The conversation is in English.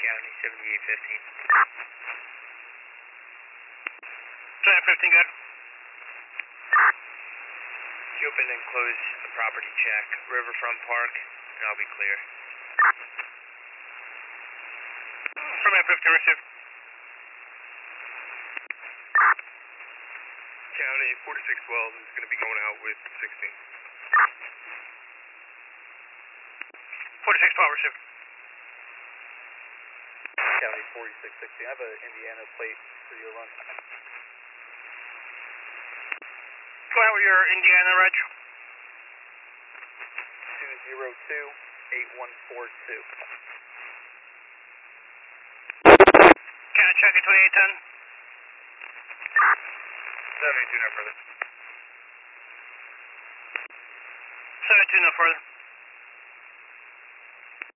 County, 7815. 715, good. Open and close a property check, Riverfront Park, and I'll be clear. From 15, receive. County, 4612 is going to be going out with 16. 4612, receive. County 4660, I have an Indiana plate for your run. Go ahead with your Indiana, Reg. 202-8142. Can I check it 2810? 72, no further. 72, no further.